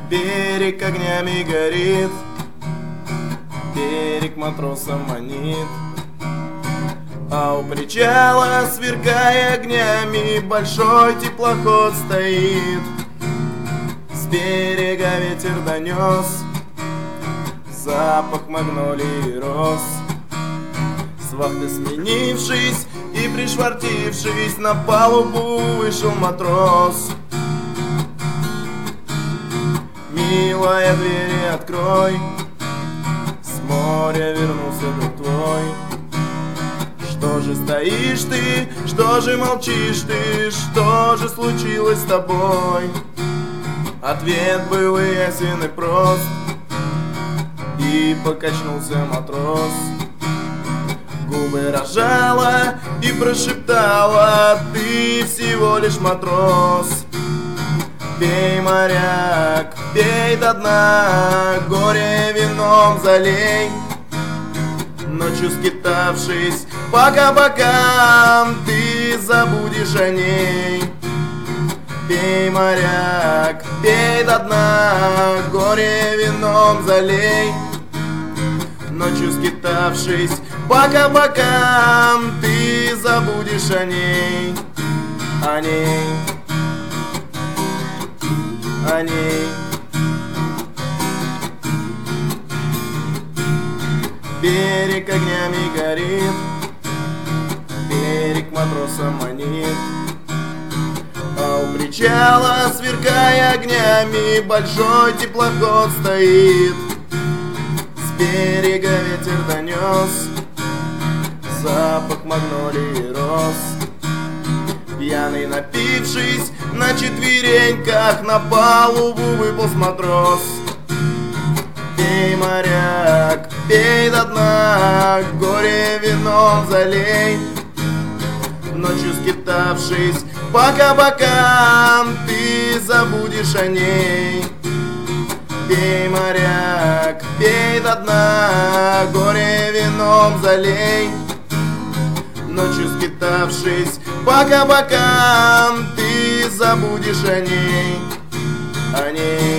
Берег огнями горит, берег матроса манит, а у причала, сверкая огнями, большой теплоход стоит. С берега ветер донес запах магнолии и роз. С вахты сменившись и пришвартившись, на палубу вышел матрос. Милая, двери открой, с моря вернулся друг твой. Что же стоишь ты, что же молчишь ты, что же случилось с тобой? Ответ был ясен и прост, и покачнулся матрос. Губы разжала и прошептала: ты всего лишь матрос. Пей, моряк, пей до дна, горе вином залей. Ночью скитавшись по кабакам, ты забудешь о ней. Пей, моряк, пей до дна, горе вином залей. Ночью скитавшись по кабакам, ты забудешь о ней, о ней, о ней. Берег огнями горит, берег матроса манит, а у причала, сверкая огнями, большой теплоход стоит. С берега ветер донес запах магнолии и роз. Пьяный, напившись, на четвереньках на палубу выполз матрос. Пей, моряк, пей до дна, горе вином залей. Ночью скитавшись по кабакам, ты забудешь о ней. Пей, моряк, пей до дна, горе вином залей. Ночью скитавшись по кабакам, ты забудешь о ней, о ней.